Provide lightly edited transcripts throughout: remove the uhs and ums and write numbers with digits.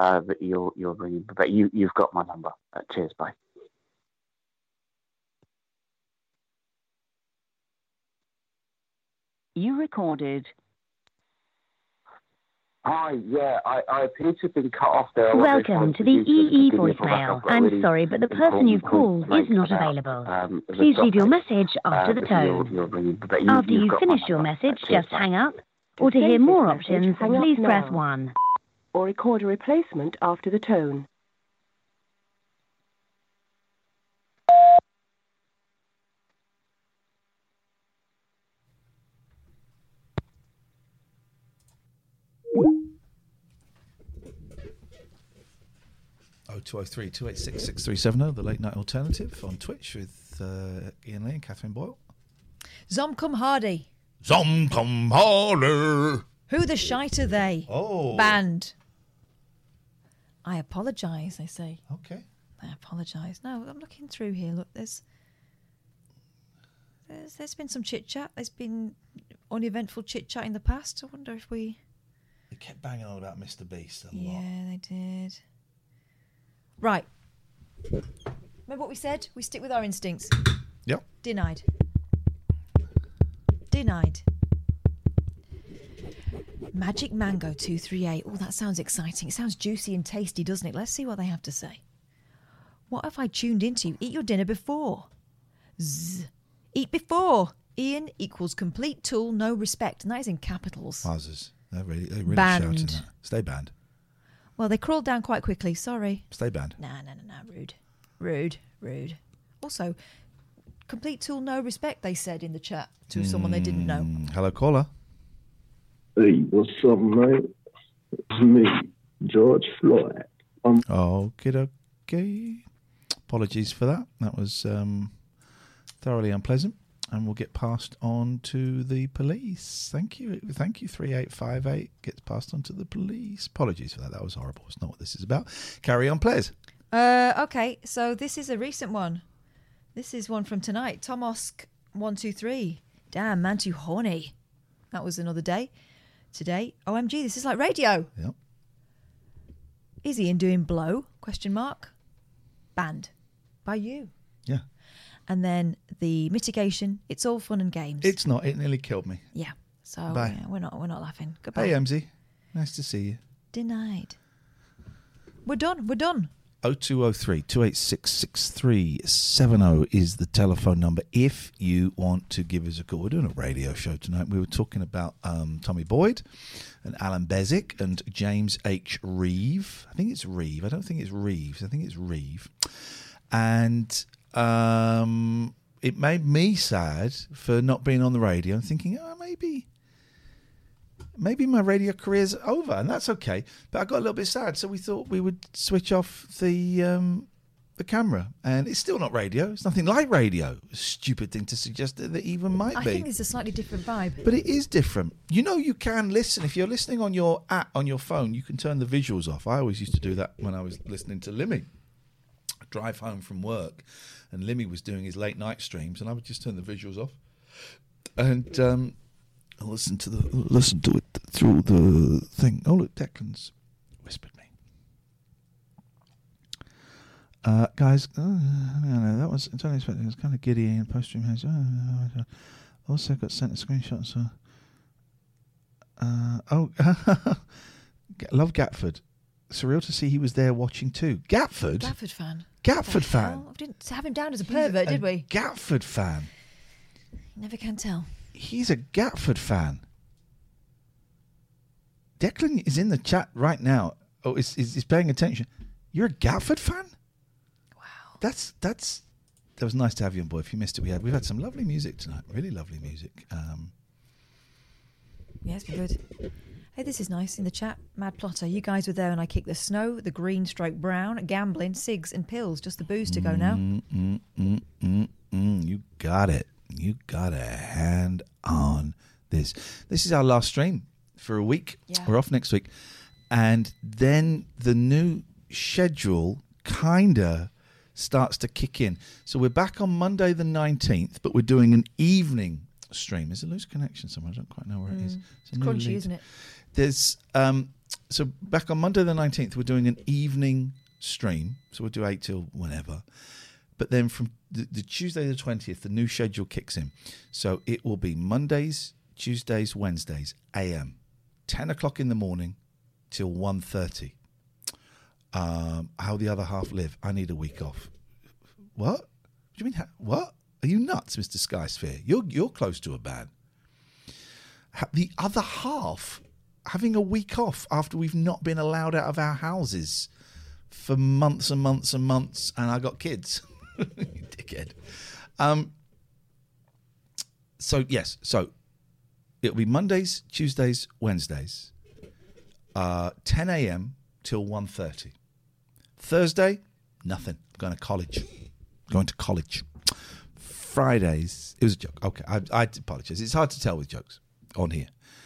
that you're ringing. But you've got my number. Cheers, bye. You recorded. Hi, yeah, I appear to have been cut off there. Welcome to the EE voicemail. I'm sorry, but the person you've called is not available. Please leave your message after the tone. After you finish your message, just hang up. Or to hear more options, please press 1. Or record a replacement after the tone. Oh, 203 286 6370, the Late Night Alternative on Twitch with Ian Lee and Catherine Boyle. Zom come hardy. Zom come harder. Who the shite are they? Oh. Banned. I apologise, they say. Okay. I apologise. No, I'm looking through here. Look, there's been some chit-chat. There's been uneventful chit-chat in the past. I wonder if we... They kept banging on about Mr. Beast a lot. Yeah, they did. Right. Remember what we said? We stick with our instincts. Yep. Denied. Denied. Magic Mango 238. Oh, that sounds exciting. It sounds juicy and tasty, doesn't it? Let's see what they have to say. What have I tuned into? Eat your dinner before. Zzz. Eat before. Ian equals complete tool, no respect. And that is in capitals. Wowzers. They're really banned. shouting that. Stay banned. Well, they crawled down quite quickly. Sorry. Stay banned. Nah. Rude. Also, complete tool, no respect, they said in the chat to someone they didn't know. Hello, caller. Hey, what's up, mate? It's me, George Floyd. Okay. Apologies for that. That was thoroughly unpleasant. And we'll get passed on to the police. Thank you. 3858 gets passed on to the police. Apologies for that. That was horrible. It's not what this is about. Carry on, please. Okay, so this is a recent one. This is one from tonight. Tomosk123. Damn, man, too horny. That was another day. Today, OMG, this is like radio. Yep. Is Ian doing blow? ? Banned. By you. Yeah. And then the mitigation, it's all fun and games. It's not. It nearly killed me. Yeah. So Bye. Yeah, we're not laughing. Goodbye. Hey, MZ. Nice to see you. Denied. We're done. 0203 286 6370 is the telephone number if you want to give us a call. We're doing a radio show tonight. We were talking about Tommy Boyd and Alan Bezic and James H. Reeve. I think it's Reeve. I don't think it's Reeves. I think it's Reeve. And it made me sad for not being on the radio and thinking, maybe my radio career's over, and that's okay. But I got a little bit sad, so we thought we would switch off the camera. And it's still not radio. It's nothing like radio. A stupid thing to suggest that it even might be. I think it's a slightly different vibe. But it is different. You know, you can listen. If you're listening on your app, on your phone, you can turn the visuals off. I always used to do that when I was listening to Limmy. I'd drive home from work, and Limmy was doing his late night streams, and I would just turn the visuals off. And listen to it through the thing. Oh, look, Declan's whispered me. Guys, no, that was, I don't expect it was kind of giddy and post-stream has. Also got sent a screenshot. So, love Gatford. Surreal to see he was there watching too. Gatford fan. We didn't have him down as a pervert, did we? Gatford fan. Never can tell. He's a Gatford fan. Declan is in the chat right now. Oh, is paying attention. You're a Gatford fan? Wow. That was nice to have you on board. If you missed it, we've had some lovely music tonight. Really lovely music. Yeah, it's been good. Hey, this is nice in the chat. Mad Plotter, you guys were there and I kicked the snow, the green stroke brown, gambling, cigs and pills. Just the booze to go now. You got it. You got a hand on this. This is our last stream for a week. Yeah. We're off next week. And then the new schedule kind of starts to kick in. So we're back on Monday the 19th, but we're doing an evening stream. There's a loose connection somewhere. I don't quite know where it is. It's crunchy, isn't it? There's So back on Monday the 19th, we're doing an evening stream. So we'll do 8 till whenever. But then from the Tuesday the 20th, the new schedule kicks in. So it will be Mondays, Tuesdays, Wednesdays, AM, 10 o'clock in the morning till 1:30. How the other half live. I need a week off. What? What do you mean? What? Are you nuts, Mr. Skysphere? You're close to a ban. The other half having a week off after we've not been allowed out of our houses for months and months and months, and I got kids. You dickhead. So yes, so it'll be Mondays, Tuesdays, Wednesdays, 10 a.m. till 1:30. Thursday, nothing. I'm going to college. Fridays, it was a joke. Okay, I apologize. It's hard to tell with jokes on here.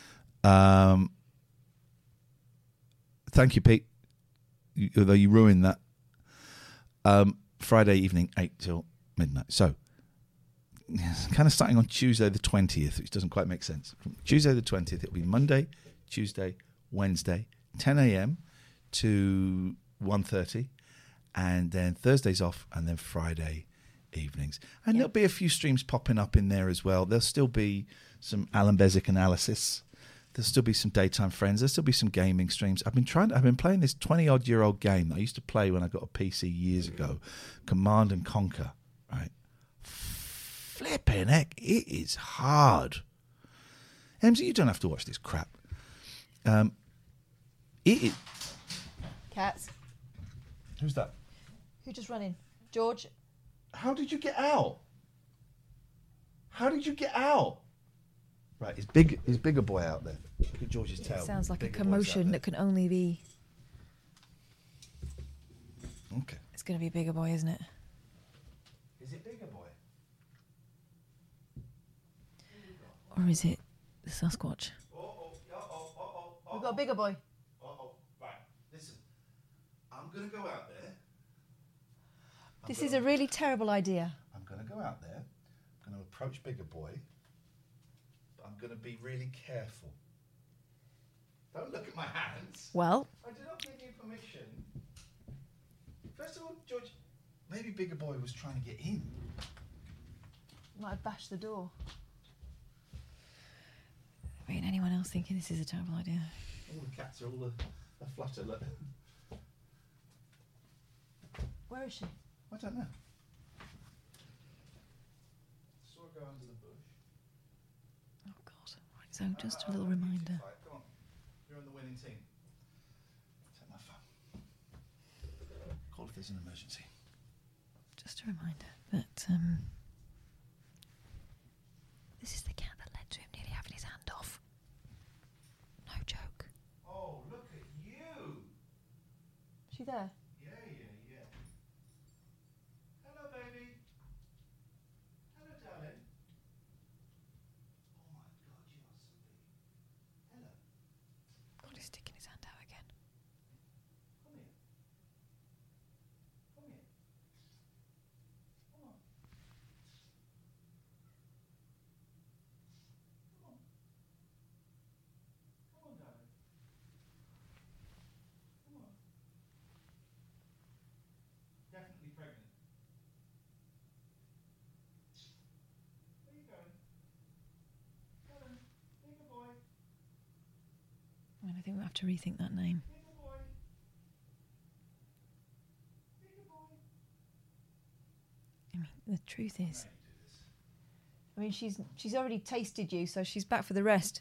Thank you, Pete. Although you ruined that. Friday evening, 8 till midnight. So, kind of starting on Tuesday the 20th, which doesn't quite make sense. From Tuesday the 20th, it'll be Monday, Tuesday, Wednesday, 10 a.m. to 1:30, and then Thursday's off, and then Friday evenings. And there'll be a few streams popping up in there as well. There'll still be some Alan Bezic analysis. There'll still be some Daytime Friends. There'll still be some gaming streams. I've been playing this 20-odd-year-old game that I used to play when I got a PC years ago, Command and Conquer, right? Flipping heck, it is hard. Emsy, you don't have to watch this crap. It is... Cats. Who's that? Who just ran in? George? How did you get out? Right, his bigger boy out there. Look at George's tail. It sounds like a commotion that can only be... Okay. It's going to be a bigger boy, isn't it? Is it bigger boy? Or is it the Sasquatch? We've got a bigger boy. Right, listen. I'm going to go out there. This is a really terrible idea. I'm going to go out there. I'm going to approach bigger boy. But I'm going to be really careful. Don't look at my hands. Well... I did not give you permission. First of all, George, maybe bigger boy was trying to get in. Might have bashed the door. I mean, anyone else thinking this is a terrible idea? All the cats are all a flutter. Look. Where is she? I don't know. Saw her go under the bush. Oh, God. Right, so just a little reminder. Come on. You're on the winning team. Take my phone. Call if there's an emergency. Just a reminder that this is the cat that led to him nearly having his hand off. No joke. Oh, look at you. Is she there? Yeah. Hello, baby. Hello, darling. Oh, my God, you are so big. Hello. God, he's sticking his hand out again. Come here. Come here. Come on. Come on. Come on, darling. Come on. Definitely pregnant. Where are you going? Come on, bigger boy. I mean, I think we'll have to rethink that name. Bigger boy. Bigger boy. I mean, the truth is... I mean, she's already tasted you, so she's back for the rest.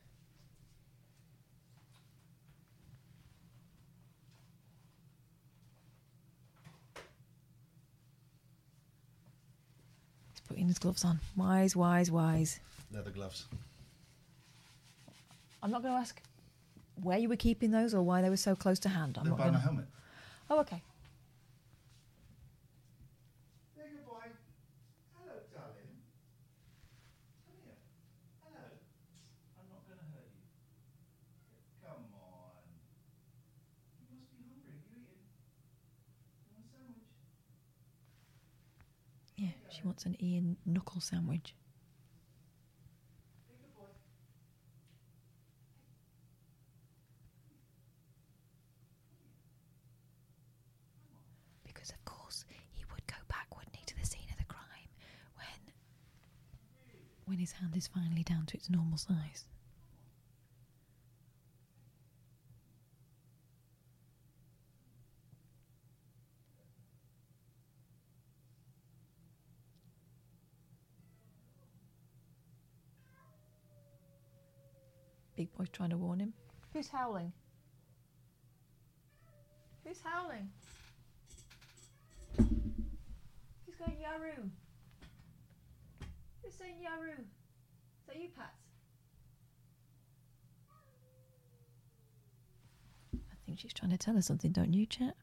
He's putting his gloves on. Wise. Leather gloves. I'm not going to ask where you were keeping those or why they were so close to hand. I'm They're not by going my to... helmet. Oh, okay. Bigger boy. Hello, darling. Come here. Hello. I'm not going to hurt you. Come on. You must be hungry. Have you eaten? You want a sandwich? Yeah, she wants an Ian knuckle sandwich. Bigger boy. when his hand is finally down to its normal size. Big Boy's trying to warn him. Who's howling? Who's howling? Who's going Yaroo? Who's saying Yaroo? Is that you, Pat? I think she's trying to tell us something, don't you, chat?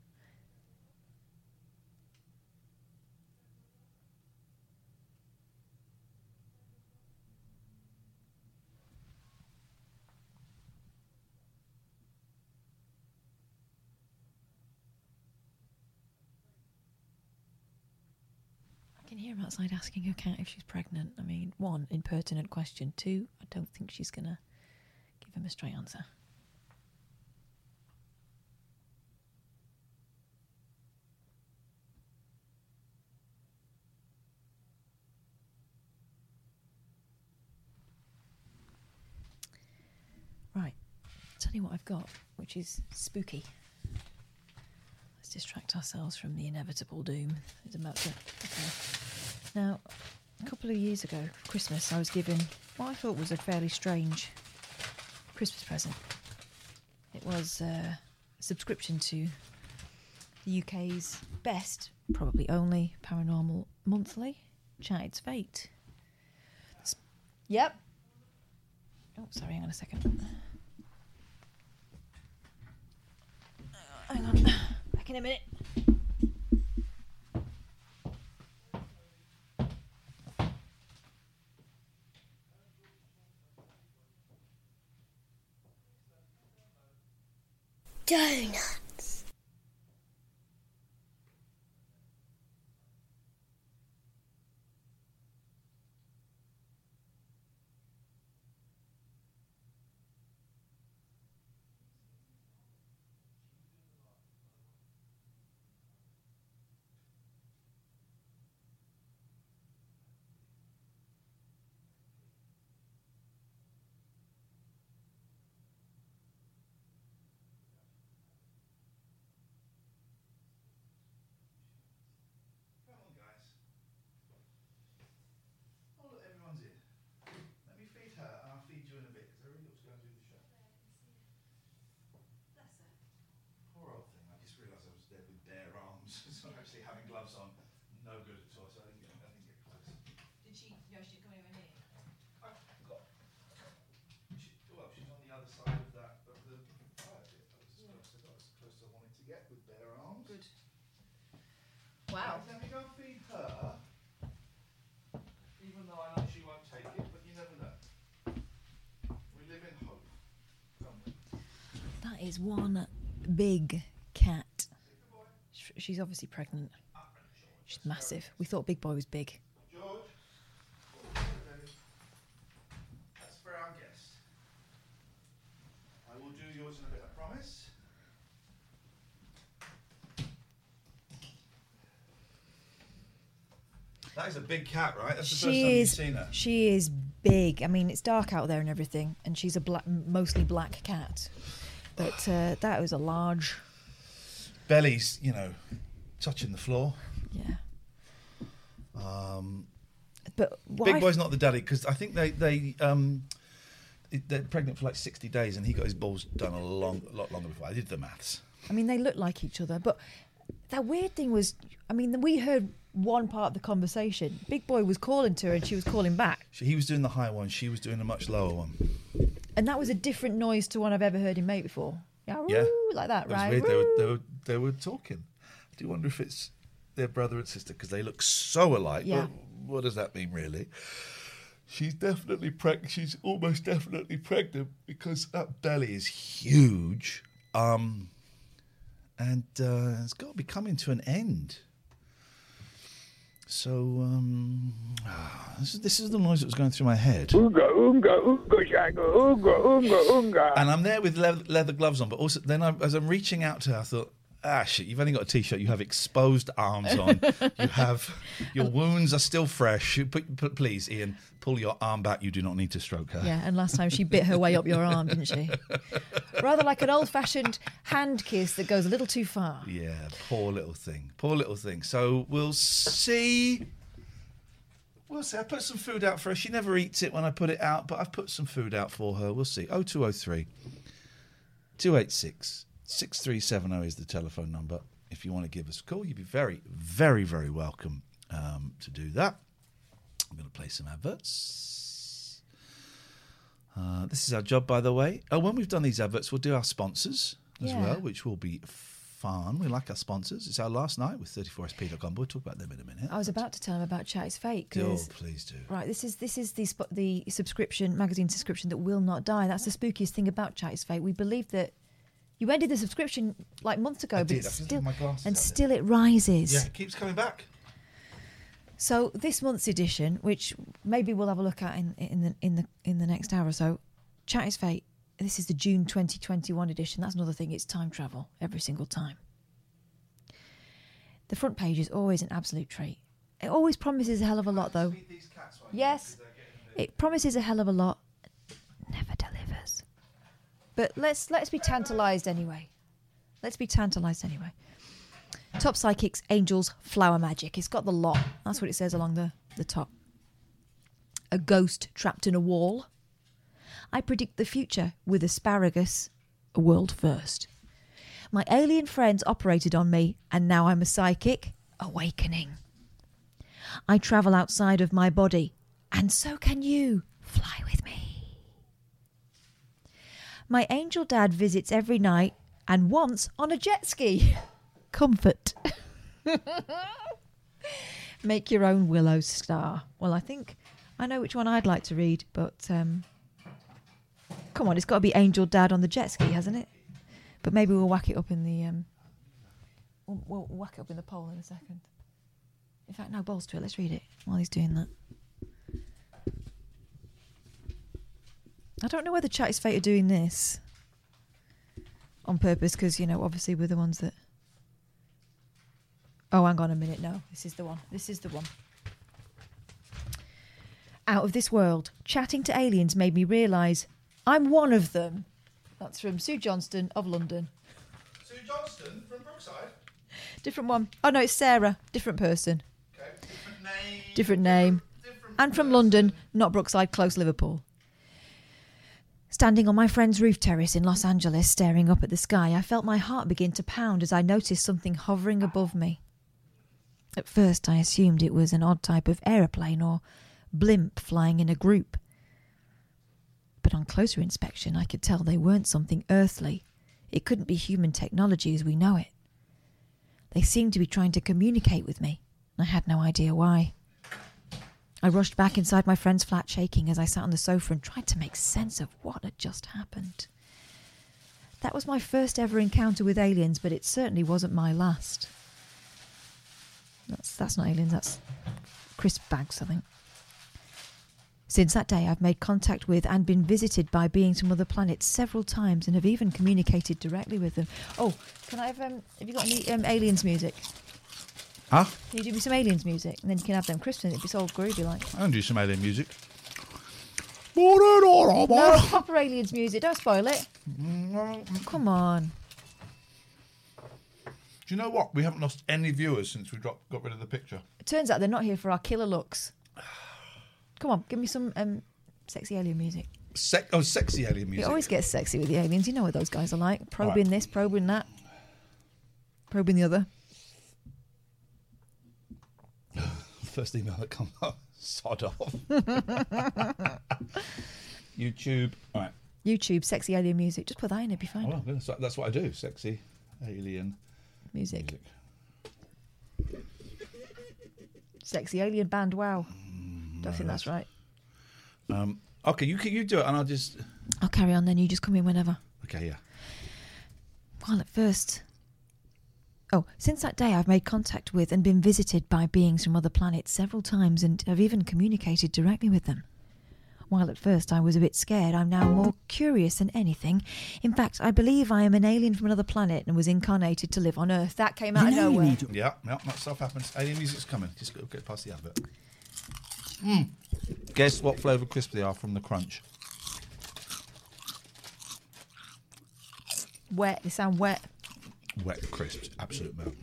I can hear him outside asking her cat if she's pregnant. I mean, 1, impertinent question. 2, I don't think she's going to give him a straight answer. Right, tell you what I've got, which is spooky. Let's distract ourselves from the inevitable doom that's about to occur. Now, a couple of years ago, for Christmas, I was given what I thought was a fairly strange Christmas present. It was a subscription to the UK's best, probably only, paranormal monthly, Chat It's Fate. Yep. Oh, sorry, hang on a second. Hang on. Back in a minute. Donuts. Gloves on, no good at all. So I didn't get close. Did she? No, she didn't come anywhere near. She's on the other side of that of the fire pit. I got as close as I wanted to get with bare arms. Good. Wow. Let me go feed her. Even though I know she won't take it, but you never know. We live in hope, don't we? That is one big cat. She's obviously pregnant. She's massive. We thought Big Boy was big. George, that's for our guest. I will do yours in a bit, I promise. That is a big cat, right? That's the first time you've seen her. She is big. I mean, it's dark out there and everything, and she's a mostly black cat. But that was a large... Belly's, touching the floor. Yeah. But Big Boy's not the daddy because I think they're pregnant for like 60 days and he got his balls done a lot longer before. I did the maths. I mean, they look like each other, but that weird thing was, I mean, we heard one part of the conversation. Big Boy was calling to her and she was calling back. He was doing the high one, she was doing a much lower one. And that was a different noise to one I've ever heard him make before. Yeah, like that, right? Weird. They were talking. I do wonder if it's their brother and sister because they look so alike. Yeah. But what does that mean, really? She's definitely pregnant. She's almost definitely pregnant because that belly is huge, and it's got to be coming to an end. So this is the noise that was going through my head. Oonga, oonga, oonga, shanga, oonga, oonga, oonga. And I'm there with leather gloves on, but also then as I'm reaching out to her, I thought, shit, you've only got a T-shirt. You have exposed arms on. Your wounds are still fresh. But please, Ian, pull your arm back. You do not need to stroke her. Yeah, and last time she bit her way up your arm, didn't she? Rather like an old-fashioned hand kiss that goes a little too far. Yeah, poor little thing. Poor little thing. So we'll see. We'll see. I put some food out for her. She never eats it when I put it out, but I've put some food out for her. We'll see. 0203 286 6370 is the telephone number. If you want to give us a call, you'd be very, very, very welcome to do that. I'm going to play some adverts. This is our job, by the way. Oh, when we've done these adverts, we'll do our sponsors as well, which will be fun. We like our sponsors. It's our last night with 34sp.com. We'll talk about them in a minute. I was about to tell him about Chat Is Fake. Oh, please do. Right, this is the subscription, magazine subscription that will not die. That's the spookiest thing about Chat Is Fake. We believe that you ended the subscription like months ago, but still it rises. Yeah, it keeps coming back. So this month's edition, which maybe we'll have a look at in the next hour or so, Chat Is Fate. This is the June 2021 edition. That's another thing. It's time travel every single time. The front page is always an absolute treat. It always promises a hell of a lot, though. Yes, it promises a hell of a lot. Never delivers. But let's be tantalised anyway. Let's be tantalised anyway. Top Psychics, Angels, Flower Magic. It's got the lot. That's what it says along the top. A ghost trapped in a wall. I predict the future with asparagus, a world first. My alien friends operated on me, and now I'm a psychic, awakening. I travel outside of my body, and so can you. Fly with me. My angel dad visits every night, and once on a jet ski. Comfort. Make your own Willow Star. Well, I think I know which one I'd like to read, but come on, it's got to be Angel Dad on the jet ski, hasn't it? But maybe we'll whack it up in the we'll whack it up in the poll in a second. In fact, no, balls to it. Let's read it while he's doing that. I don't know whether Chat Is Fate are doing this on purpose, because, you know, obviously we're the ones that... Oh, hang on a minute. No, this is the one. This is the one. Out of this world, chatting to aliens made me realise I'm one of them. That's from Sue Johnston of London. Sue Johnston from Brookside? Different one. Oh, no, it's Sarah. Different person. Okay. Different name. Different name. And from London, not Brookside, close Liverpool. Standing on my friend's roof terrace in Los Angeles, staring up at the sky, I felt my heart begin to pound as I noticed something hovering above me. At first, I assumed it was an odd type of aeroplane or blimp flying in a group. But on closer inspection, I could tell they weren't something earthly. It couldn't be human technology as we know it. They seemed to be trying to communicate with me. I had no idea why. I rushed back inside my friend's flat, shaking as I sat on the sofa and tried to make sense of what had just happened. That was my first ever encounter with aliens, but it certainly wasn't my last. That's not aliens, that's crisp bags, I think. Since that day, I've made contact with and been visited by beings from other planets several times and have even communicated directly with them. Oh, can I have you got any aliens music? Huh? Can you do me some aliens music? And then you can have them crisps in it. It's all groovy like. I can do some alien music. No, proper aliens music. Don't spoil it. Come on. Do you know what? We haven't lost any viewers since we got rid of the picture. It turns out they're not here for our killer looks. Come on, give me some sexy alien music. Sexy alien music. It always gets sexy with the aliens. You know what those guys are like. Probing this, probing that. Probing the other. First email that comes up. Sod off. YouTube. All right. YouTube, sexy alien music. Just put that in, it'd be fine. Oh, that's what I do. Sexy alien music. Sexy alien band, wow. Don't think that's right. Okay, you do it and I'll carry on then. You just come in whenever. Okay, yeah. Well, at first... Oh, since that day I've made contact with and been visited by beings from other planets several times and have even communicated directly with them. While at first I was a bit scared, I'm now more curious than anything. In fact, I believe I am an alien from another planet and was incarnated to live on Earth. That came out of nowhere. Yeah, that stuff happens. Alien music's coming. Just get past the advert. Guess what flavour crisps they are from the crunch? Wet. They sound wet. Wet crisps. Absolute milk.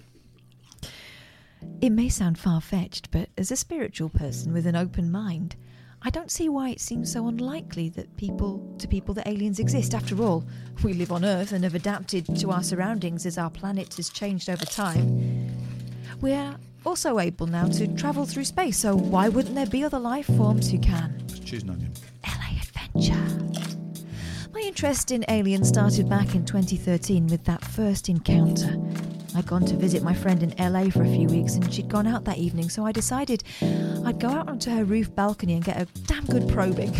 It may sound far-fetched, but as a spiritual person with an open mind, I don't see why it seems so unlikely that people that aliens exist. After all, we live on Earth and have adapted to our surroundings as our planet has changed over time. We're also able now to travel through space, so why wouldn't there be other life forms who can? Just choose an onion. LA Adventure. My interest in aliens started back in 2013 with that first encounter. I'd gone to visit my friend in LA for a few weeks and she'd gone out that evening, so I decided I'd go out onto her roof balcony and get a damn good probing.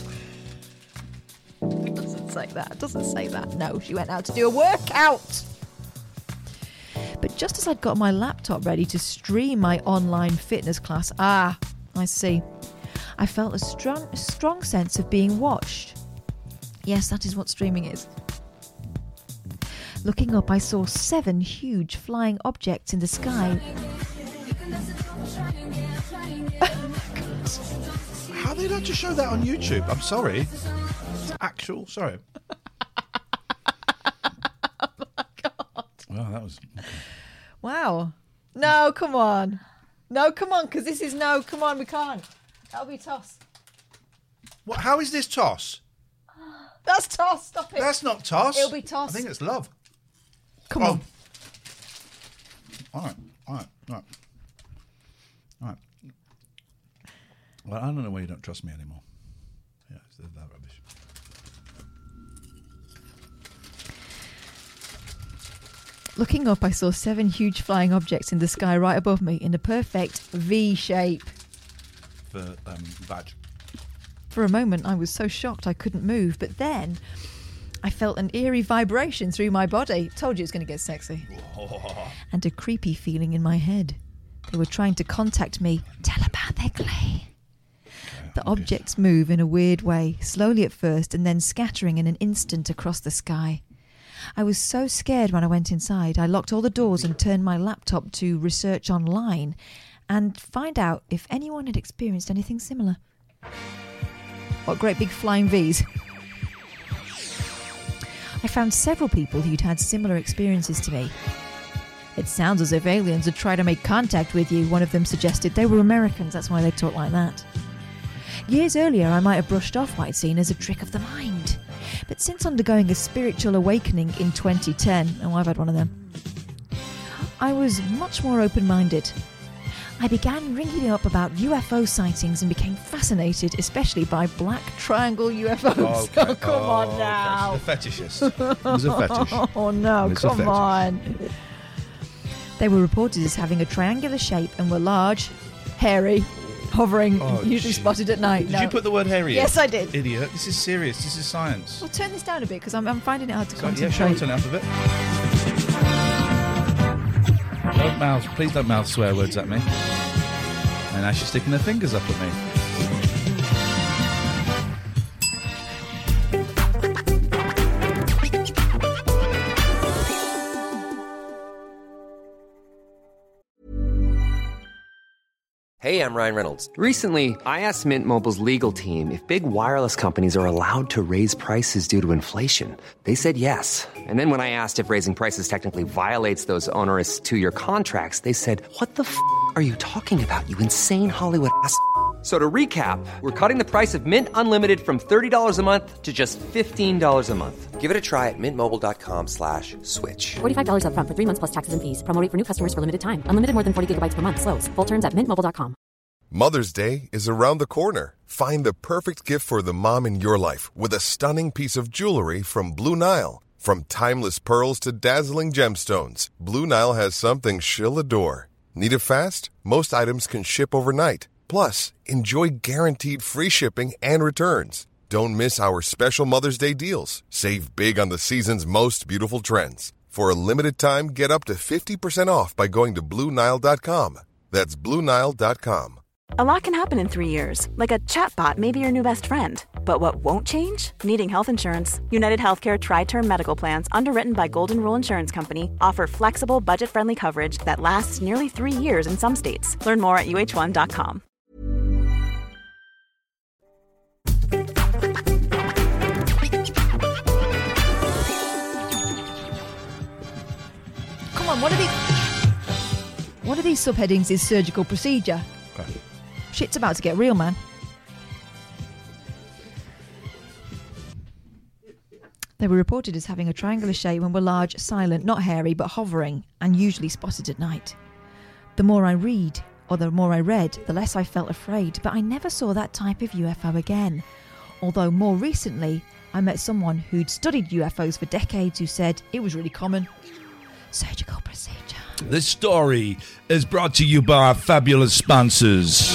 It doesn't say that. No, she went out to do a workout. But just as I'd got my laptop ready to stream my online fitness class, I see, I felt a strong sense of being watched. Yes, that is what streaming is. Looking up, I saw 7 huge flying objects in the sky. How they not to show that on YouTube? I'm sorry. It's actual. Sorry. Oh my God. Well, that was. Okay. Wow. No, come on. Because this is no. Come on, we can't. That'll be toss. What? How is this toss? That's toss. Stop it. That's not toss. It'll be toss. I think it's love. Come on. All right. Well, I don't know why you don't trust me anymore. Yeah, it's that rubbish. Looking up, I saw 7 huge flying objects in the sky right above me in a perfect V shape. For badge. For a moment, I was so shocked I couldn't move, but then I felt an eerie vibration through my body. Told you it was going to get sexy. Oh. And a creepy feeling in my head. They were trying to contact me telepathically. The objects move in a weird way, slowly at first and then scattering in an instant across the sky. I was so scared when I went inside. I locked all the doors and turned my laptop to research online and find out if anyone had experienced anything similar. What great big flying Vs. I found several people who'd had similar experiences to me. It sounds as if aliens would try to make contact with you, one of them suggested. They were Americans, that's why they talk like that. Years earlier, I might have brushed off what I'd seen as a trick of the mind. But since undergoing a spiritual awakening in 2010, I've had one of them, I was much more open-minded. I began ringing up about UFO sightings and became fascinated, especially by black triangle UFOs. Okay. Oh, come on now. Okay. The fetishist. It was a fetish. Oh, no, come on. They were reported as having a triangular shape and were large, hairy, hovering, usually spotted at night. Did you put the word hairy in? Yes, I did. Idiot. This is serious. This is science. Well, turn this down a bit because I'm finding it hard to concentrate. Yeah, sure, turn it up a bit. Please don't mouth swear words at me. And now she's sticking her fingers up at me. Hey, I'm Ryan Reynolds. Recently, I asked Mint Mobile's legal team if big wireless companies are allowed to raise prices due to inflation. They said yes. And then when I asked if raising prices technically violates those onerous 2-year contracts, they said, "What the f*** are you talking about, you insane Hollywood ass?" So to recap, we're cutting the price of Mint Unlimited from $30 a month to just $15 a month. Give it a try at mintmobile.com/switch. $45 up front for 3 months plus taxes and fees. Promo rate for new customers for limited time. Unlimited more than 40 gigabytes per month. Slows full terms at mintmobile.com. Mother's Day is around the corner. Find the perfect gift for the mom in your life with a stunning piece of jewelry from Blue Nile. From timeless pearls to dazzling gemstones, Blue Nile has something she'll adore. Need it fast? Most items can ship overnight. Plus, enjoy guaranteed free shipping and returns. Don't miss our special Mother's Day deals. Save big on the season's most beautiful trends. For a limited time, get up to 50% off by going to BlueNile.com. That's BlueNile.com. A lot can happen in 3 years, like a chatbot may be your new best friend. But what won't change? Needing health insurance. United Healthcare Tri-Term Medical Plans, underwritten by Golden Rule Insurance Company, offer flexible, budget-friendly coverage that lasts nearly 3 years in some states. Learn more at uh1.com. Come on, one of these subheadings is surgical procedure. Okay. Shit's about to get real, man. They were reported as having a triangular shape and were large, silent, not hairy, but hovering, and usually spotted at night. The more I read, or the more I read, the less I felt afraid, but I never saw that type of UFO again. Although more recently, I met someone who'd studied UFOs for decades who said it was really common. Surgical procedure. This story is brought to you by our fabulous sponsors.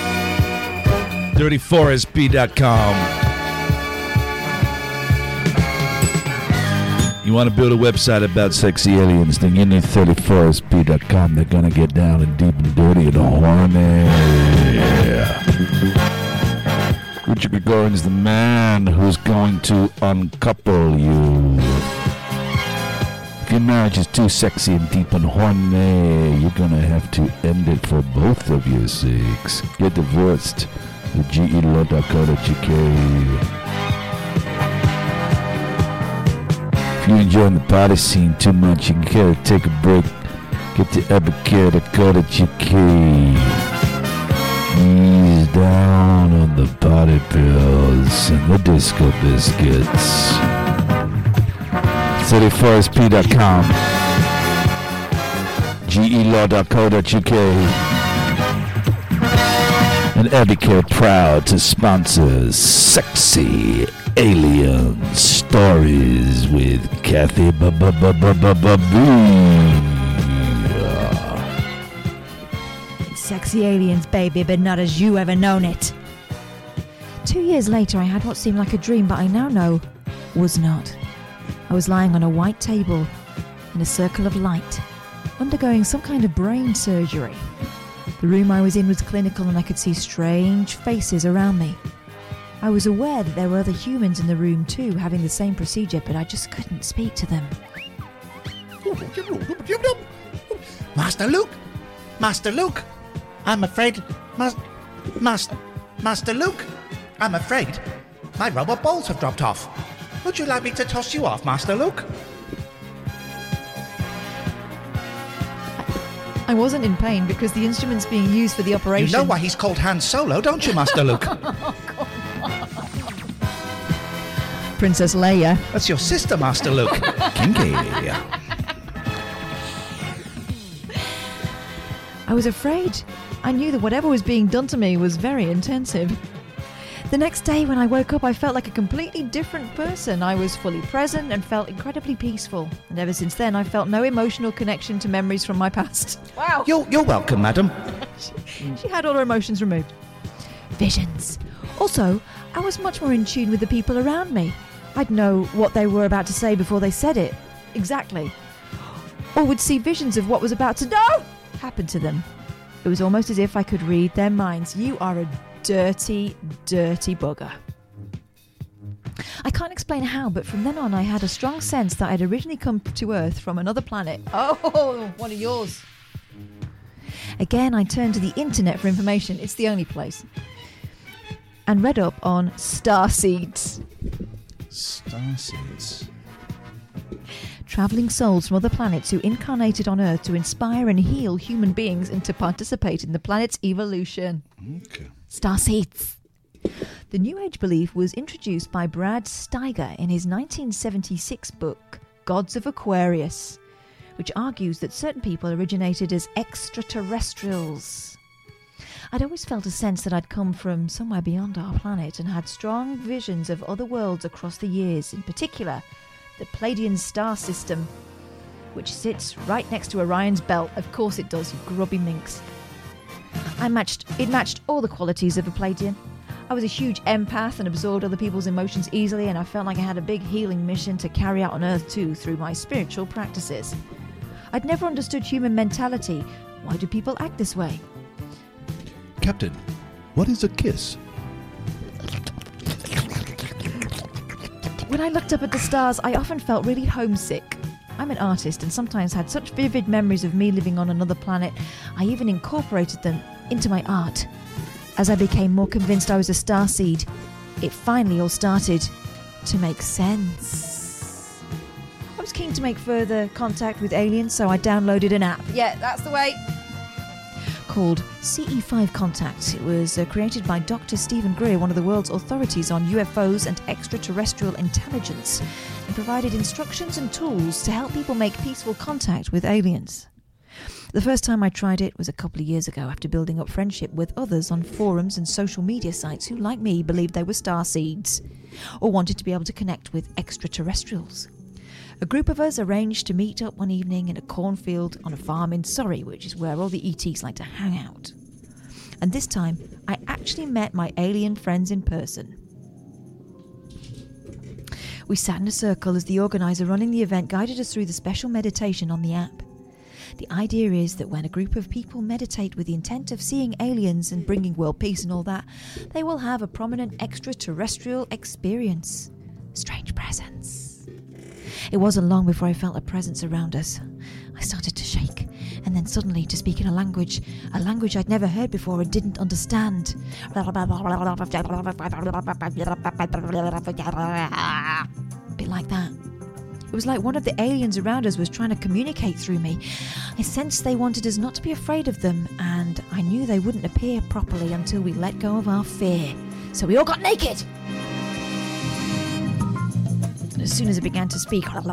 34sp.com. You want to build a website about sexy aliens, then you need 34sp.com. They're going to get down and deep and dirty and horny. Richard Gregorian's the man who's going to uncouple you. If your marriage is too sexy and deep and horny, you're going to have to end it for both of your sakes. Get divorced with GELaw.co.uk. If you're enjoying the party scene too much, you can take a break. Get to Epicare.co.uk. Ease down on the party pills and the disco biscuits. 34sp.com. GELaw.co.uk. And Epicare proud to sponsor Sexy Alien Stories with Kathy B. Sexy aliens, baby, but not as you ever known it. 2 years later, I had what seemed like a dream, but I now know was not. I was lying on a white table in a circle of light, undergoing some kind of brain surgery. The room I was in was clinical and I could see strange faces around me. I was aware that there were other humans in the room too, having the same procedure, but I just couldn't speak to them. Master Luke? Master Luke? I'm afraid... Master Luke? I'm afraid my rubber balls have dropped off. Would you like me to toss you off, Master Luke? I wasn't in pain because the instruments being used for the operation... You know why he's called Han Solo, don't you, Master Luke? Princess Leia. That's your sister, Master Luke. Kinky. I was afraid. I knew that whatever was being done to me was very intensive. The next day when I woke up, I felt like a completely different person. I was fully present and felt incredibly peaceful. And ever since then, I felt no emotional connection to memories from my past. Wow. You're welcome, madam. She had all her emotions removed. Visions. Also, I was much more in tune with the people around me. I'd know what they were about to say before they said it. Exactly. Or would see visions of what was about to happen to them. It was almost as if I could read their minds. You are a dirty, dirty bugger. I can't explain how, but from then on I had a strong sense that I'd originally come to Earth from another planet. Oh, one of yours. Again, I turned to the internet for information. It's the only place. And read up on starseeds. Starseeds. Travelling souls from other planets who incarnated on Earth to inspire and heal human beings and to participate in the planet's evolution. Okay. Starseeds. The New Age belief was introduced by Brad Steiger in his 1976 book, Gods of Aquarius, which argues that certain people originated as extraterrestrials. I'd always felt a sense that I'd come from somewhere beyond our planet and had strong visions of other worlds across the years, in particular the Pleiadian star system, which sits right next to Orion's belt. Of course it does, you grubby minx. It matched all the qualities of a Pleiadian. I was a huge empath and absorbed other people's emotions easily, and I felt like I had a big healing mission to carry out on Earth too through my spiritual practices. I'd never understood human mentality. Why do people act this way? Captain, what is a kiss? When I looked up at the stars, I often felt really homesick. I'm an artist and sometimes had such vivid memories of me living on another planet, I even incorporated them into my art. As I became more convinced I was a starseed, it finally all started to make sense. I was keen to make further contact with aliens, so I downloaded an app. Yeah, that's the way. Called CE5 Contact. It was created by Dr. Stephen Greer, one of the world's authorities on UFOs and extraterrestrial intelligence, and provided instructions and tools to help people make peaceful contact with aliens. The first time I tried it was a couple of years ago after building up friendship with others on forums and social media sites who, like me, believed they were starseeds or wanted to be able to connect with extraterrestrials. A group of us arranged to meet up one evening in a cornfield on a farm in Surrey, which is where all the ETs like to hang out. And this time, I actually met my alien friends in person. We sat in a circle as the organiser running the event guided us through the special meditation on the app. The idea is that when a group of people meditate with the intent of seeing aliens and bringing world peace and all that, they will have a prominent extraterrestrial experience. Strange presence. It wasn't long before I felt a presence around us. I started to shake, and then suddenly to speak in a language I'd never heard before and didn't understand. A bit like that. It was like one of the aliens around us was trying to communicate through me. I sensed they wanted us not to be afraid of them, and I knew they wouldn't appear properly until we let go of our fear. So we all got naked! As soon as I began to speak, a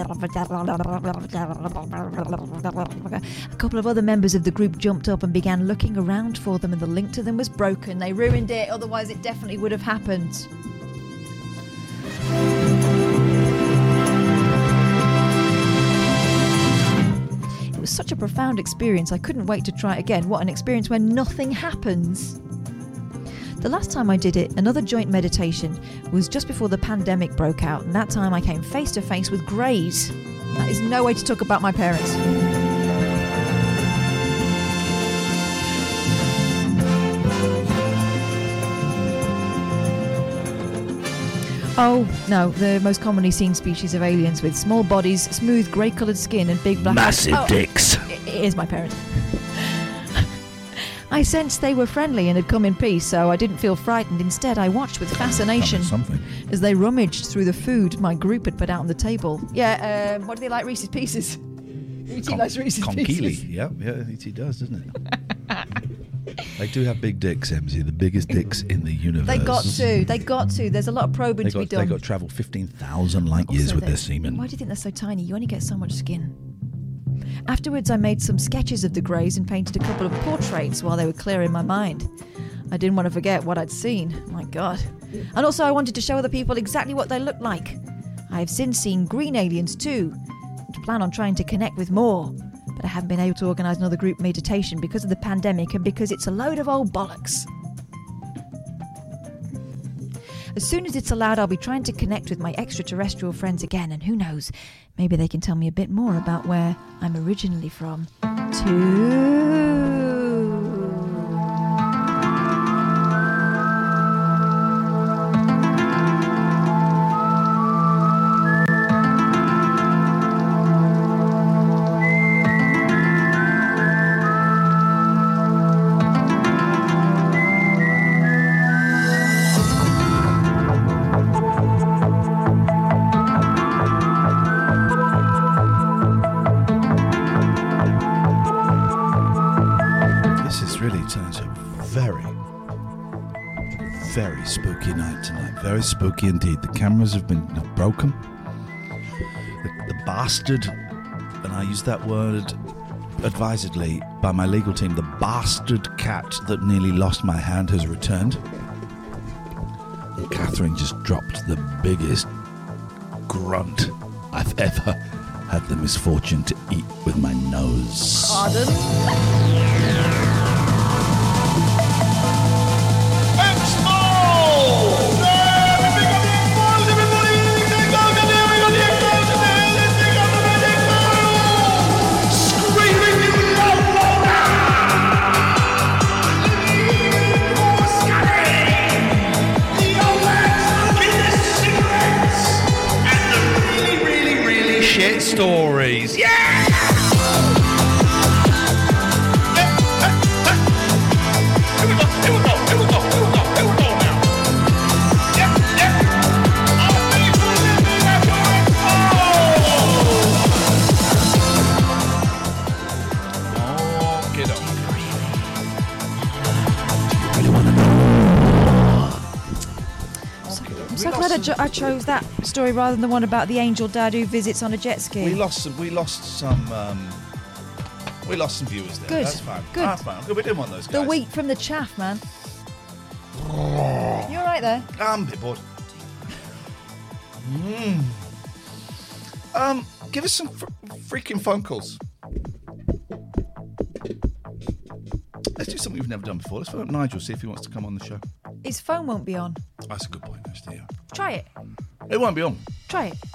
couple of other members of the group jumped up and began looking around for them, and the link to them was broken. They ruined it, otherwise it definitely would have happened. It was such a profound experience, I couldn't wait to try it again. What an experience when nothing happens. The last time I did it, another joint meditation, was just before the pandemic broke out, and that time I came face to face with greys. That is no way to talk about my parents. Oh, no, the most commonly seen species of aliens with small bodies, smooth grey-coloured skin and big black massive eyes. dicks. It is my parents. I sensed they were friendly and had come in peace, so I didn't feel frightened. Instead, I watched with fascination as they rummaged through the food my group had put out on the table. Yeah, what do they like? Reese's Pieces? E.T. likes Reese's Pieces. Yeah, E.T. does, doesn't it? They do have big dicks, MZ, the biggest dicks in the universe. They got to. There's a lot of probing to be done. They got to travel 15,000 light years with their semen. Why do you think they're so tiny? You only get so much skin. Afterwards, I made some sketches of the greys and painted a couple of portraits while they were clear in my mind. I didn't want to forget what I'd seen. My God. And also, I wanted to show other people exactly what they looked like. I have since seen green aliens too, and plan on trying to connect with more. But I haven't been able to organise another group meditation because of the pandemic and because it's a load of old bollocks. As soon as it's allowed, I'll be trying to connect with my extraterrestrial friends again, and who knows, maybe they can tell me a bit more about where I'm originally from, too. Very spooky night tonight. Very spooky indeed. The cameras have been broken. The bastard, and I use that word advisedly by my legal team, the bastard cat that nearly lost my hand has returned. And Catherine just dropped the biggest grunt I've ever had the misfortune to eat with my nose. Pardon? glad I chose that story rather than the one about the angel dad who visits on a jet ski. We lost some viewers there. Good. That's fine. Good. That's fine. We didn't want those guys. The wheat from the chaff, man. You all right there? I'm a bit bored. Give us some freaking phone calls. Let's do something we've never done before. Let's phone up Nigel, see if he wants to come on the show. His phone won't be on. That's a good point, actually, yeah. Try it. It won't be on. Try it.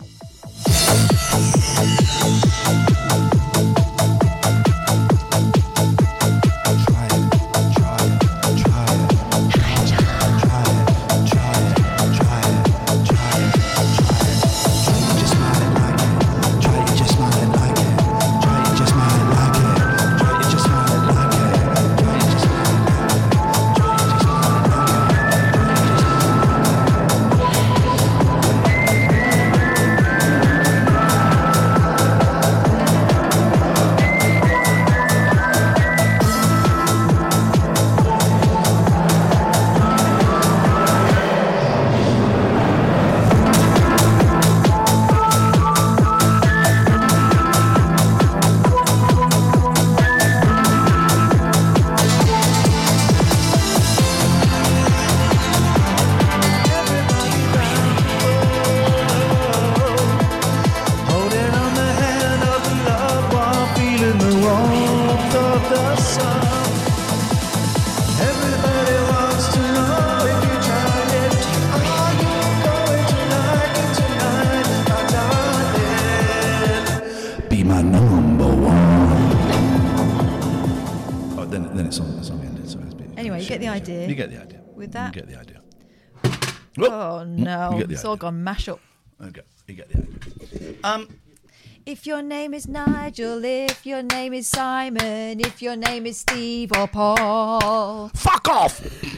You get the idea. With that? You get the idea. Oh, no. It's all gone mash up. Okay, you get the idea. If your name is Nigel, if your name is Simon, if your name is Steve or Paul. Fuck off!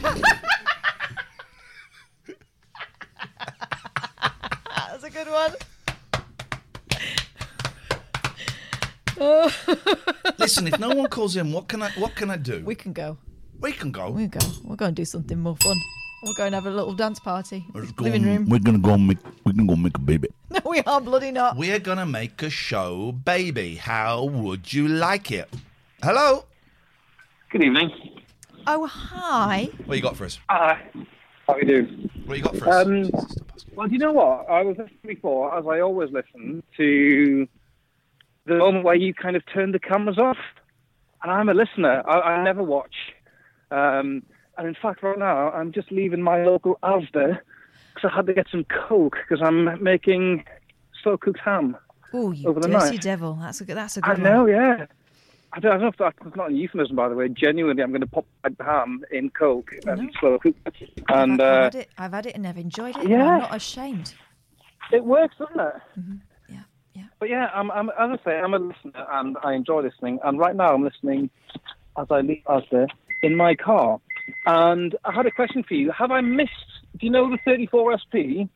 That's a good one. Listen, if no one calls in, what can I do? We can go. We can go. We'll go. We'll go and do something more fun. We'll go and have a little dance party. Living room. We can go make a baby. No, we are bloody not. We're gonna make a show, baby. How would you like it? Hello. Good evening. Oh, hi. What you got for us? Hi. How you doing? What you got for us? Well, do you know what? I was listening before, as I always listen, to the moment where you kind of turn the cameras off. And I'm a listener. I never watch. And in fact, right now, I'm just leaving my local Asda because I had to get some Coke because I'm making slow-cooked ham over the night. Oh, you dirty devil. That's a good one. I know, yeah. I don't know if that's not a euphemism, by the way. Genuinely, I'm going to pop my ham in Coke and slow-cook it. And, I've had it and I've enjoyed it. Yeah. I'm not ashamed. It works, doesn't it? Mm-hmm. But yeah, I'm as I say, I'm a listener and I enjoy listening. And right now I'm listening as I leave Asda in my car. And I had a question for you. Have I missed, do you know the 34SP?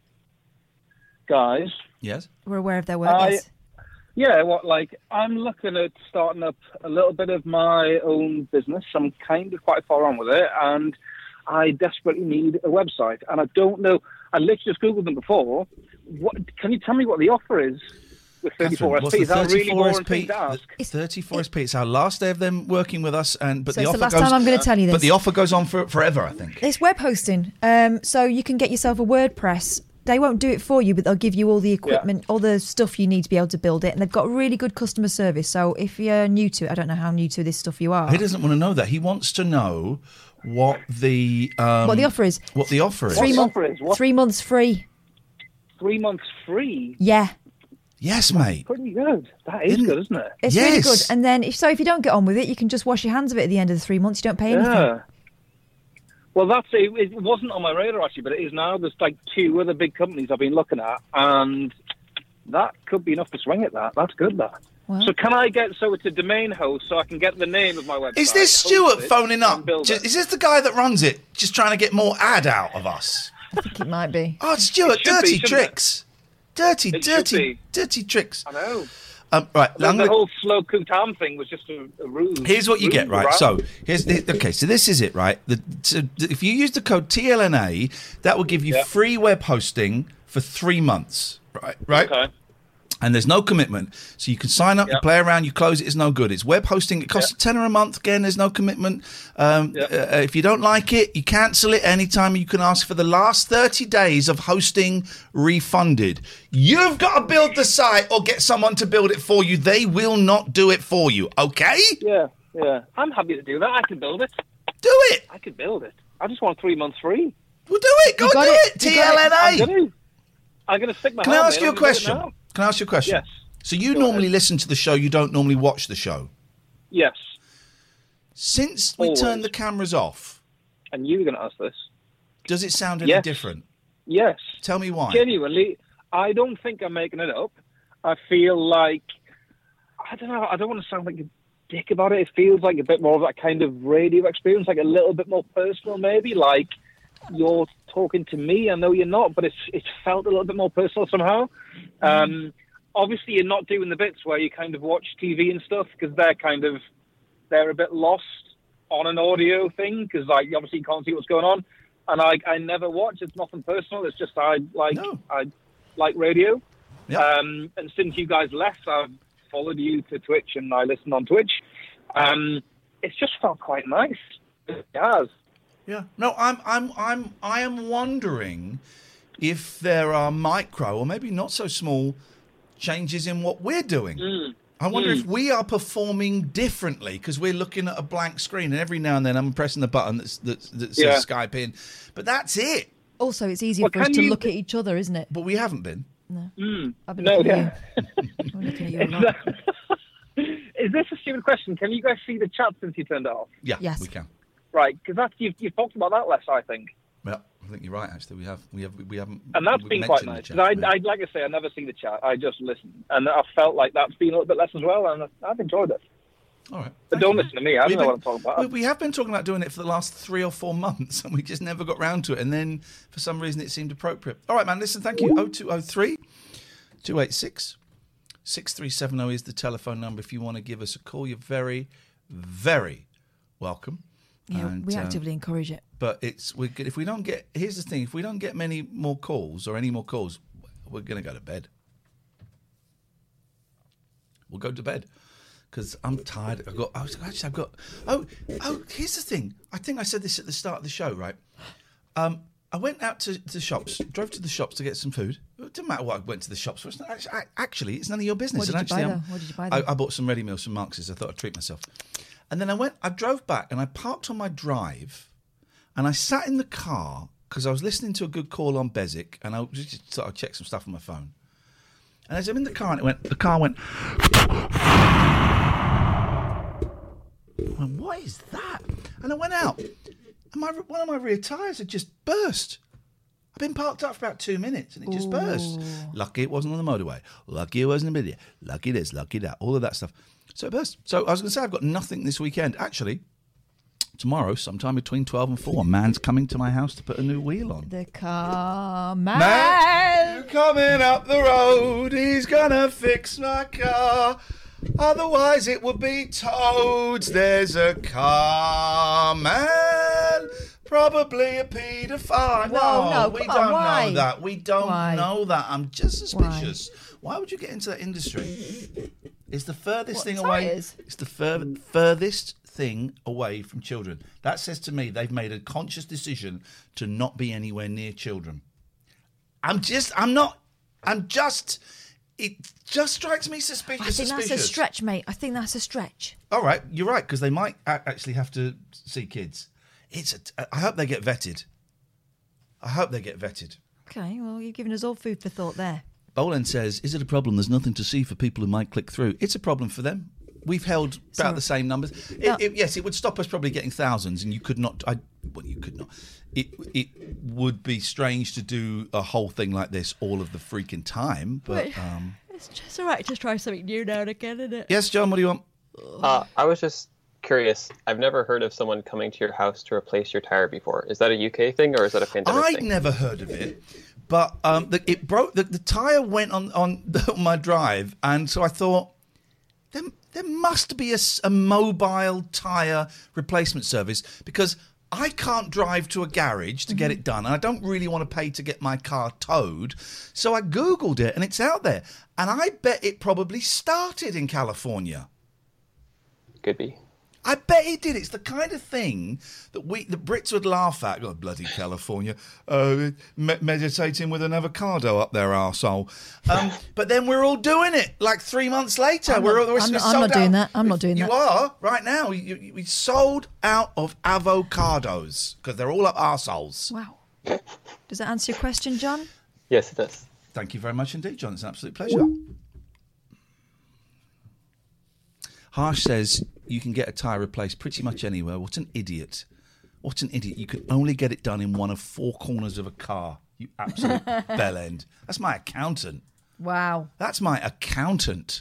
Guys? Yes. We're aware of their work, yes. Yeah, I'm looking at starting up a little bit of my own business. I'm kind of quite far on with it. And I desperately need a website. And I don't know, I literally just Googled them before. Can you tell me what the offer is? With 34SP, is that really boring thing to ask? It's 34SP. It's our last day of them working with us, but the last time I'm going to tell you this. But the offer goes on forever, I think. It's web hosting, so you can get yourself a WordPress. They won't do it for you, but they'll give you all the equipment, all the stuff you need to be able to build it, and they've got really good customer service. So if you're new to it, I don't know how new to this stuff you are. He doesn't want to know that. He wants to know what the offer is. What the offer is. 3 months free. 3 months free. Yeah. Yes, mate. Pretty good. That is good, isn't it? It's really good. And then, if you don't get on with it, you can just wash your hands of it at the end of the 3 months. You don't pay anything. Yeah. Well, it wasn't on my radar, actually, but it is now. There's 2 other big companies I've been looking at, and that could be enough to swing at that. That's good, that. Well, so can I get, it's a domain host, so I can get the name of my website? Is this Stuart phoning up? Is this the guy that runs it, just trying to get more ad out of us? I think it might be. Oh, Stuart, dirty tricks. Dirty tricks. I know. Right. The whole slow cooked ham thing was just a ruse. Here's what you get, right? So so this is it, right? If you use the code TLNA, that will give you free web hosting for 3 months, right? Okay. And there's no commitment. So you can sign up, you play around, you close it, it's no good. It's web hosting. It costs $10 a month. Again, there's no commitment. If you don't like it, you cancel it anytime. You can ask for the last 30 days of hosting refunded. You've got to build the site or get someone to build it for you. They will not do it for you, okay? Yeah. I'm happy to do that. I can build it. Do it. I can build it. I just want 3 months free. Well, do it. Go do it. TLNA. I'm going to stick my hand in. Can I ask you a question? Can I ask you a question? Yes. So you normally listen to the show, you don't normally watch the show? Yes. Since we turned the cameras off... And you were going to ask this. Does it sound any different? Yes. Tell me why. Genuinely, I don't think I'm making it up. I feel like... I don't know, I don't want to sound like a dick about it. It feels like a bit more of that kind of radio experience, like a little bit more personal maybe, like you're talking to me. I know you're not, but it's felt a little bit more personal somehow. Obviously, you're not doing the bits where you kind of watch TV and stuff because they're a bit lost on an audio thing because obviously you can't see what's going on. And I never watch. It's nothing personal. It's just I like radio. Yep. And since you guys left, I've followed you to Twitch and I listen on Twitch. It's just felt quite nice. It has. Yeah. No, I am wondering if there are micro or maybe not so small changes in what we're doing. I wonder if we are performing differently because we're looking at a blank screen and every now and then I'm pressing the button that says Skype in. But that's it. Also, it's easier for us to look at each other, isn't it? But we haven't been. No. I've been looking at you. I'm looking at you a lot. Is this a stupid question? Can you guys see the chat since you turned it off? Yeah, yes. We can. Right, because you've talked about that less, I think. Yeah, I think you're right. Actually, we haven't. And that's been quite nice. Because I'd like to say I never seen the chat. I just listened, and I felt like that's been a little bit less as well, and I've enjoyed it. All right, but don't listen to me. I don't know what I'm talking about. We have been talking about doing it for the last 3 or 4 months, and we just never got round to it. And then for some reason, it seemed appropriate. All right, man. Listen, thank you. 0203 286 6370 is the telephone number. If you want to give us a call, you're very, very welcome. Yeah, and we actively encourage it. But we're good. If we don't get, here's the thing: if we don't get many more calls or any more calls, we're going to go to bed. We'll go to bed because I'm tired. Here's the thing. I think I said this at the start of the show, right? I went out to the shops, drove to the shops to get some food. It didn't matter what I went to the shops for. Actually, it's none of your business. What did you buy there? I bought some ready meals from Marx's. I thought I'd treat myself. And then I drove back and I parked on my drive and I sat in the car because I was listening to a good call on Bezic and I just thought I'd check some stuff on my phone. And as I'm in the car, the car went, what is that? And I went out and one of my rear tyres had just burst. I've been parked up for about 2 minutes and it just burst. Lucky it wasn't on the motorway. Lucky it wasn't a video. Lucky this, lucky that, all of that stuff. So it burst. So I was going to say I've got nothing this weekend. Actually, tomorrow, sometime between 12 and 4, a man's coming to my house to put a new wheel on. The car man. Coming up the road, he's going to fix my car. Otherwise it would be toads. There's a car man. Probably a paedophile. No, we don't know that. We don't know that. I'm just suspicious. Why would you get into that industry? It's the furthest thing away. It's the furthest thing away from children. That says to me they've made a conscious decision to not be anywhere near children. It just strikes me suspicious. I think that's a stretch, mate. I think that's a stretch. All right, you're right, because they might actually have to see kids. I hope they get vetted. Okay, well, you've given us all food for thought there. Boland says, is it a problem there's nothing to see for people who might click through? It's a problem for them. We've held about the same numbers. Yes, it would stop us probably getting thousands, and you could not. You could not. It would be strange to do a whole thing like this all of the freaking time. But it's just all right to try something new now and again, isn't it? Yes, John, what do you want? I was just curious. I've never heard of someone coming to your house to replace your tire before. Is that a UK thing or is that a pandemic thing? I'd never heard of it. But it broke. The tire went on my drive, and so I thought, There must be a mobile tyre replacement service, because I can't drive to a garage to get it done, and I don't really want to pay to get my car towed. So I Googled it, and it's out there. And I bet it probably started in California. Could be. I bet it did. It's the kind of thing that the Brits would laugh at. God, bloody California. Meditating with an avocado up their arsehole. But then we're all doing it like 3 months later. I'm not doing that. I'm not doing that. You are, right now. We sold out of avocados because they're all up arseholes. Wow. Does that answer your question, John? Yes, it does. Thank you very much indeed, John. It's an absolute pleasure. Harsh says you can get a tyre replaced pretty much anywhere. What an idiot. What an idiot. You can only get it done in one of 4 corners of a car. You absolute bellend. That's my accountant. Wow. That's my accountant.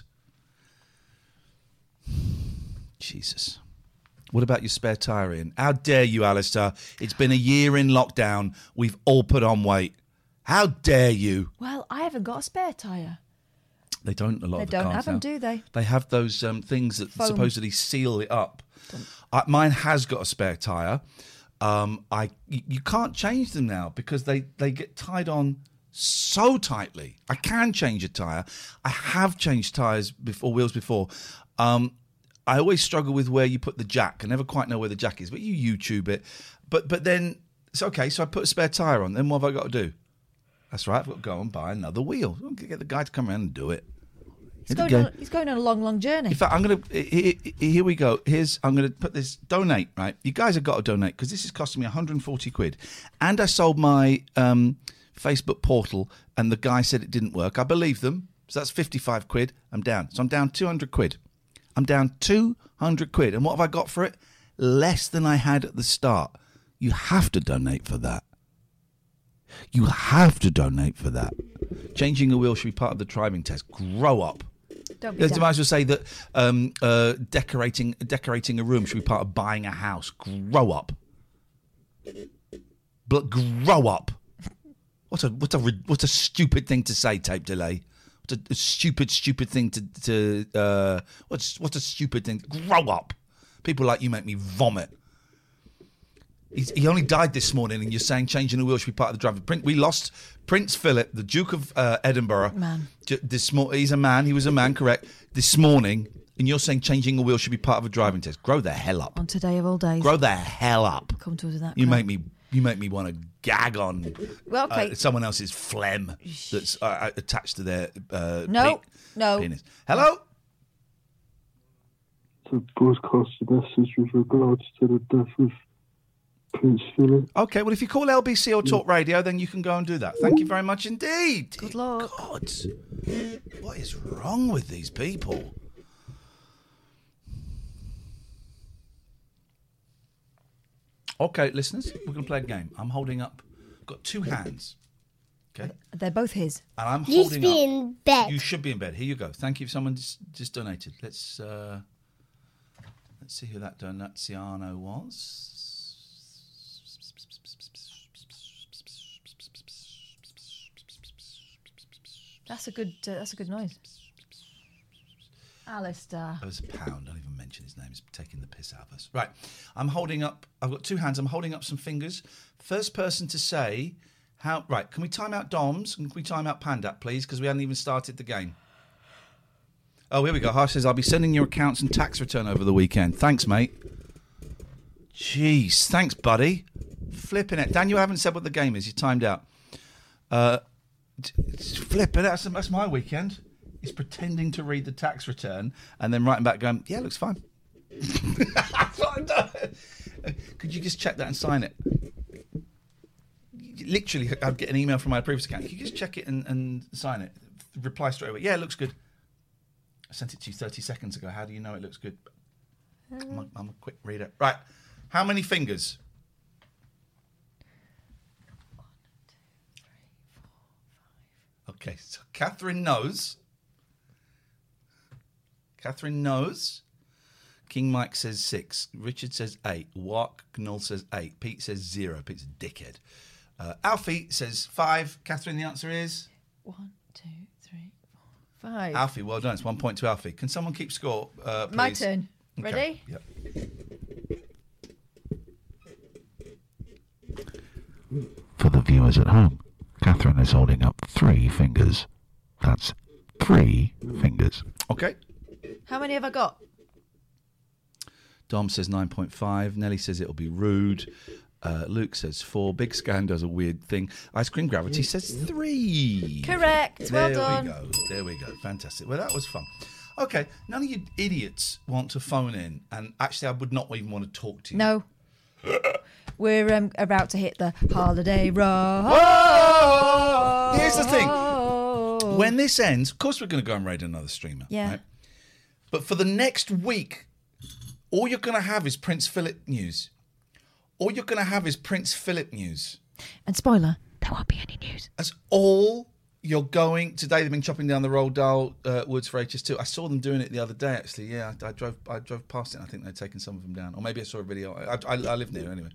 Jesus. What about your spare tyre, Ian? How dare you, Alistair? It's been a year in lockdown. We've all put on weight. How dare you? Well, I haven't got a spare tyre. They don't, a lot of the cars They don't have them, now. do they? They have those things that Foam. supposedly seal it up. Mine has got a spare tyre. You can't change them now because they get tied on so tightly. I can change a tyre. I have changed tyres wheels before. I always struggle with where you put the jack. I never quite know where the jack is, but you YouTube it. But then it's okay, so I put a spare tyre on. Then what have I got to do? That's right, I've got to go and buy another wheel. I'll get the guy to come around and do it. He's going on a long, long journey. In fact, here we go. I'm going to put this, donate, right? You guys have got to donate because this is costing me 140 quid. And I sold my Facebook portal and the guy said it didn't work. I believe them. So that's 55 quid. I'm down. So I'm down 200 quid. I'm down 200 quid. And what have I got for it? Less than I had at the start. You have to donate for that. You have to donate for that. Changing a wheel should be part of the driving test. Grow up. Don't be I might as well say that decorating a room should be part of buying a house. Grow up. Grow up. What a stupid thing to say, Tape Delay. What a stupid thing to what's a stupid thing? Grow up. People like you make me vomit. He only died this morning, and you're saying changing the wheel should be part of the driving. We lost Prince Philip, the Duke of Edinburgh. Man. He's a man. He was a man, correct? This morning, and you're saying changing a wheel should be part of a driving test. Grow the hell up. On today of all days. Grow the hell up. Come to us with that. You make me want to gag on someone else's phlegm that's attached to their no. penis. Hello? To broadcast a message with regards to the death of Prince Philip. Okay, well, if you call LBC or Talk Radio, then you can go and do that. Thank you very much indeed. Good luck. God, what is wrong with these people? Okay, listeners, we're going to play a game. I'm holding up. I've got 2 hands. Okay. They're both his. And I'm You holding should be up. in bed. You should be in bed. Here you go. Thank you. Someone just donated. Let's see who that Donaziano was. That's a good noise. Alistair. It was a pound. Don't even mention his name. He's taking the piss out of us. Right. I've got 2 hands. I'm holding up some fingers. First person to say how... Right. Can we time out Doms? And can we time out Pandat, please? Because we hadn't even started the game. Oh, here we go. Harsh says, I'll be sending your accounts and tax return over the weekend. Thanks, mate. Jeez. Thanks, buddy. Flipping it. Dan, you haven't said what the game is. You timed out. Flipping it. That's my weekend. Is pretending to read the tax return and then writing back going, yeah, it looks fine. That's what I'm doing. Could you just check that and sign it? Literally, I'd get an email from my previous account. Could you just check it and sign it? Reply straight away. Yeah, it looks good. I sent it to you 30 seconds ago. How do you know it looks good? I'm a quick reader. Right. How many fingers? 1, 2, 3, 4, 5. Okay, so Catherine knows. King Mike says 6. Richard says 8. Knoll says 8. Pete says 0. Pete's a dickhead. Alfie says 5. Catherine, the answer is 1, 2, 3, 5. Alfie, well done. It's 1 point to Alfie. Can someone keep score, please? My turn. Okay. Ready? Yep. For the viewers at home, Catherine is holding up 3 fingers. That's 3 fingers. Okay. How many have I got? Dom says 9.5. Nelly says it'll be rude. Luke says 4. Big Scan does a weird thing. Ice Cream Gravity says 3. Correct. Well done. There we go. Fantastic. Well, that was fun. Okay. None of you idiots want to phone in. And actually, I would not even want to talk to you. No. We're about to hit the holiday road. Oh! Here's the thing. When this ends, of course we're going to go and raid another streamer. Yeah. Right? But for the next week, all you're going to have is Prince Philip news. All you're going to have is Prince Philip news. And spoiler, there won't be any news. That's all you're going... Today they've been chopping down the Roald Dahl woods for HS2. I saw them doing it the other day, actually. Yeah, I drove past it and I think they'd taken some of them down. Or maybe I saw a video. I live near anyway.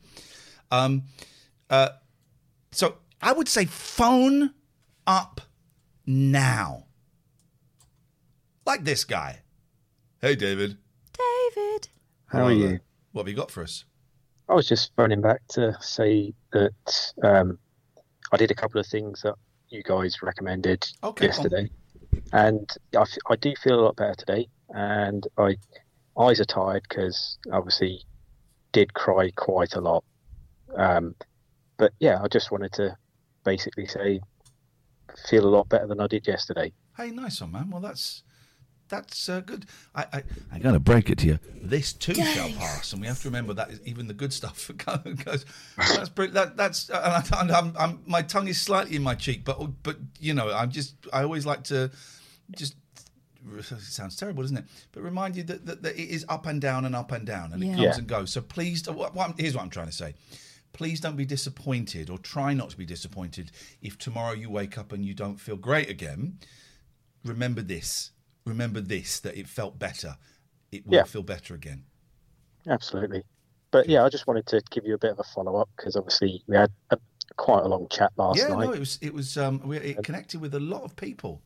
So I would say phone up now. Like this guy. Hey, David. David. How are you? What have you got for us? I was just phoning back to say that I did a couple of things that you guys recommended yesterday. And I do feel a lot better today. And eyes are tired because obviously did cry quite a lot. But yeah, I just wanted to basically say feel a lot better than I did yesterday. Hey, nice one, man. Well, that's good. I got to break it to you. This too shall pass, and we have to remember that even the good stuff goes. That's brilliant. That's I'm my tongue is slightly in my cheek, but you know, I always like to just. It sounds terrible, doesn't it? But remind you that it is up and down, and it comes and goes. So please, here's what I'm trying to say. Please don't be disappointed, or try not to be disappointed if tomorrow you wake up and you don't feel great again. Remember this, that it felt better. It will feel better again. Absolutely. But yeah, I just wanted to give you a bit of a follow-up because obviously we had quite a long chat last night. Yeah, no, it connected with a lot of people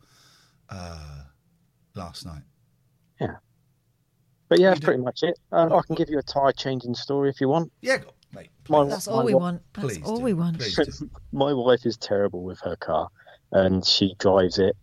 last night. Yeah. But yeah, that's pretty much it. I can give you a tyre changing story if you want. Yeah, mate. That's all we want. That's all we want. My wife is terrible with her car, and she drives it.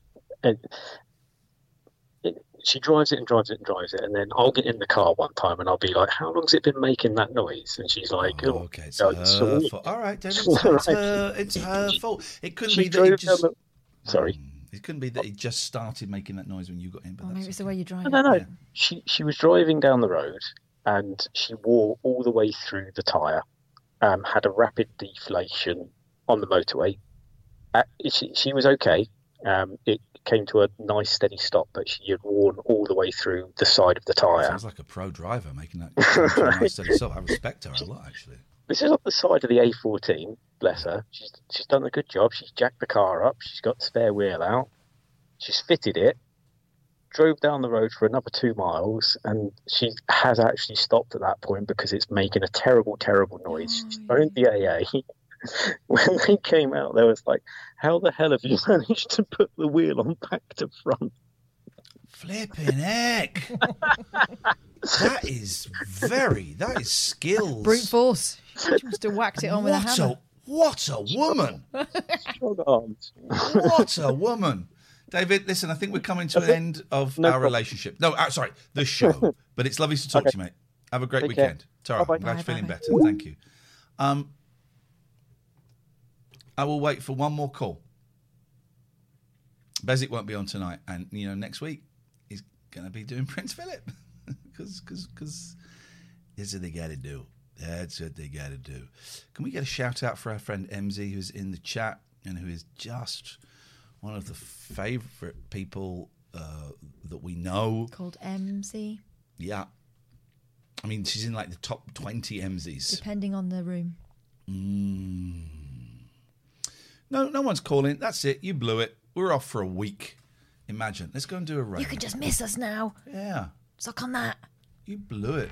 She drives it, and then I'll get in the car one time, and I'll be like, "How long's it been making that noise?" And she's like, "Okay, it's her fault." All right, David, it's her fault. It couldn't be that it just. Sorry. It couldn't be that it just started making that noise when you got in. But maybe it's the way you drive. No. Yeah. She was driving down the road and she wore all the way through the tyre. Had a rapid deflation on the motorway. She was okay. It came to a nice steady stop, but she had worn all the way through the side of the tyre. Sounds like a pro driver making that nice steady stop. I respect her a lot, actually. This is on the side of the A14. Bless her. She's done a good job. She's jacked the car up. She's got the spare wheel out. She's fitted it. Drove down the road for another 2 miles, and she has actually stopped at that point because it's making a terrible, terrible noise. She's phoned the AA. When they came out, they was like, "How the hell have you managed to put the wheel on back to front?" Flipping heck! That is skills. Brute force. She must have whacked it on with a hammer. What a woman! Strong arms. What a woman! David, listen, I think we're coming to an end of our relationship. No, sorry, the show. But it's lovely to talk to you, mate. Have a great weekend. Tara, I'm glad you're feeling better. Thank you. I will wait for one more call. Bezic won't be on tonight, and next week he's going to be doing Prince Philip because that's what they got to do. That's what they got to do. Can we get a shout out for our friend MZ who's in the chat and who is just one of the favourite people that we know? Called MZ? Yeah. I mean, she's in like the top 20 MZs. Depending on the room. No one's calling. That's it. You blew it. We're off for a week. Imagine. Let's go and do a raid. You can just miss us now. Yeah. Suck on that. You blew it.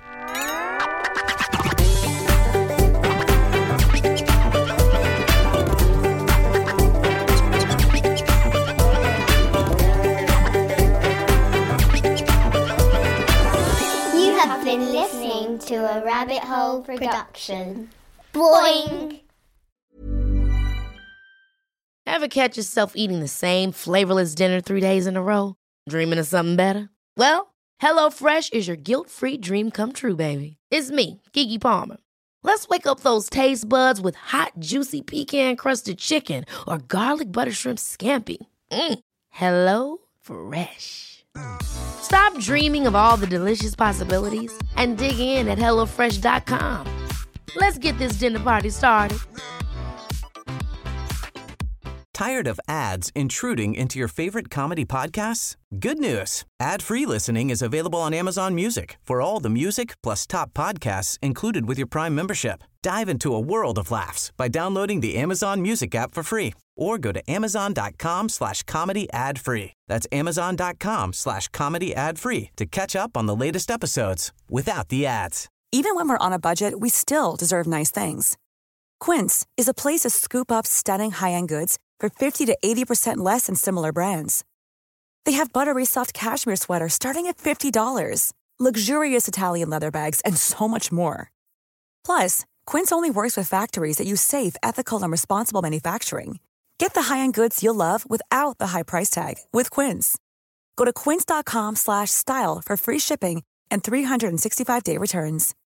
been listening to a Rabbit Hole production. Boing! Ever catch yourself eating the same flavorless dinner 3 days in a row? Dreaming of something better? Well, HelloFresh is your guilt-free dream come true, baby. It's me, Keke Palmer. Let's wake up those taste buds with hot, juicy pecan-crusted chicken or garlic butter shrimp scampi. HelloFresh. Stop dreaming of all the delicious possibilities and dig in at HelloFresh.com. Let's get this dinner party started. Tired of ads intruding into your favorite comedy podcasts? Good news. Ad-free listening is available on Amazon Music for all the music plus top podcasts included with your Prime membership. Dive into a world of laughs by downloading the Amazon Music app for free or go to amazon.com/comedy ad-free. That's amazon.com/comedy ad-free to catch up on the latest episodes without the ads. Even when we're on a budget, we still deserve nice things. Quince is a place to scoop up stunning high-end goods for 50 to 80% less than similar brands. They have buttery soft cashmere sweaters starting at $50, luxurious Italian leather bags, and so much more. Plus, Quince only works with factories that use safe, ethical, and responsible manufacturing. Get the high-end goods you'll love without the high price tag with Quince. Go to quince.com/style for free shipping and 365-day returns.